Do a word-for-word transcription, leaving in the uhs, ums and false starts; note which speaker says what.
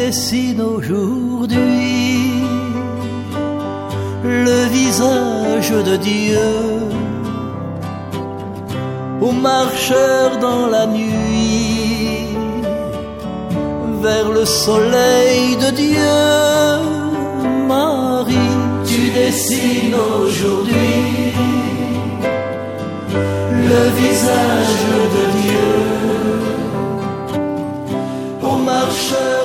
Speaker 1: dessines aujourd'hui le visage de Dieu aux marcheurs dans la nuit vers le soleil de Dieu. Marie, tu dessines aujourd'hui le visage de Dieu aux marcheurs